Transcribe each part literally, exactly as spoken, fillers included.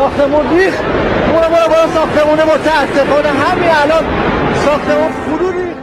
ساختمون ریخ. برو برو برو ساختمونه متاسفانه همین الان ساختمون فرو ریخ.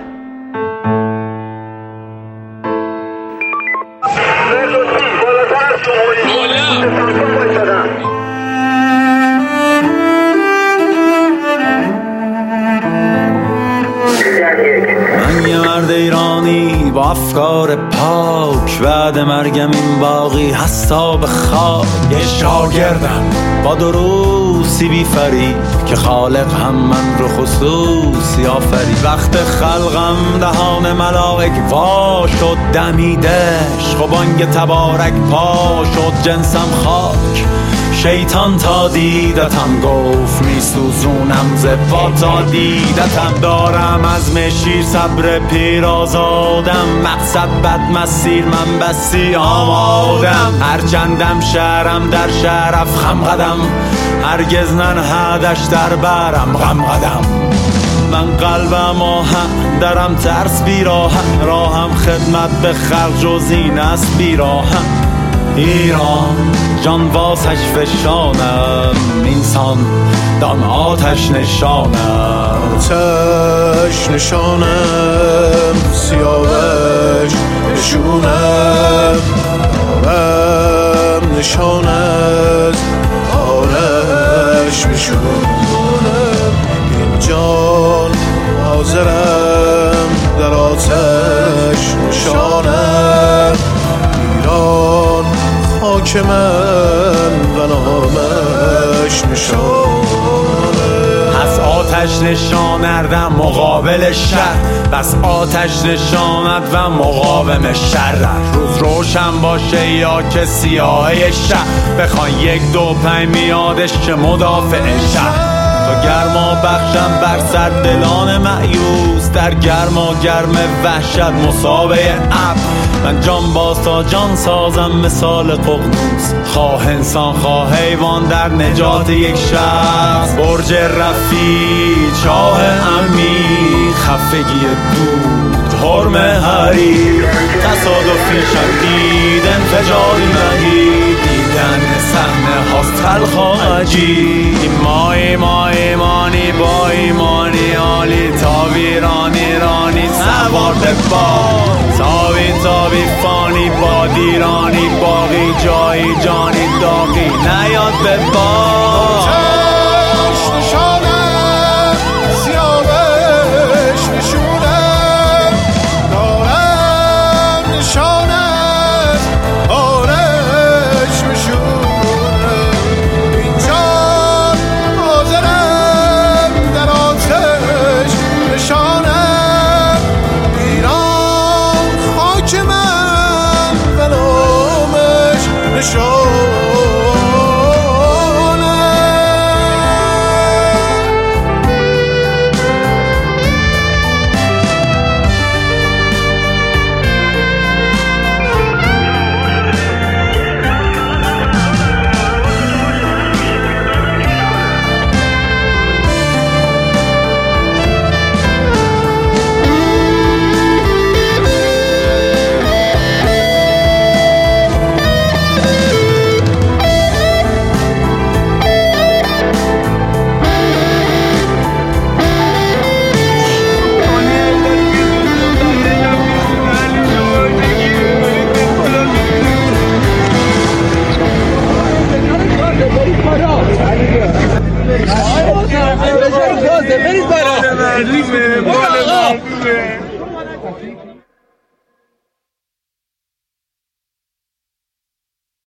من یه مرد ایرانی با افکار پاک، بعد مرگم این باقی هستا به خاک. یه شاگردم با دروسی بی فریب که خالق هم من رو خصوصی آفرید. وقت خلقم دهان ملائک وا شد دمیدش، خب بانگ تبارک پا شد جنسم خاک. شیطان تا دیدتم گفت میسوزونم زبا تا دیدتم. دارم از مشیر صبر پیر آزادم، مقصد بد مسیر من بسی آمادم. هرچندم شهرم در شرف خم قدم، هرگز ننهدش در برم غم قدم. من قلبم آهن درم ترس بیراهن، راهم خدمت به خلق جز این است بیراهن. ایران جان واسش فشانم، اینسان دان آتش نشانم. آتش نشانم سیاوش نشونم، آرم نشان از آرش نشونم. این جان حاضرم در آتش نشانم. ایران خاک من و نامش نشانه. از آتش نشانردم مقابل شر، بس آتش نشاند و مقاوم شر. روز روشن باشه یا که سیاهی شهر، بخوان یک دو پنج میادش که مدافع شهر. تا گرما بخشم بر سر دلان مایوس، در گرما گرم وحشت مسابه اب. من جان باز تا جان سازم مثال ققنوس، خواه انسان خواه حیوان در نجات یک شخص. برج رفیع چاه امی خفگی دود حرم حریر، تصادفی شدید انفجاری مهید. دیدن صحنه هاست تلخ و عجیب. ما ما ایمانی با ایمانی عالی، تا ویران ایرانی سوار به باد. تابی تابی فانی با دیرانی باقی، جایی جانی داغی نیاد به باد. آتش نشانم سیاوش نشونم، دارم نشان از آرش نشونم. این جان حاضرم در آتش نشانم. ایران خاک من و نامش نشانم. برید برای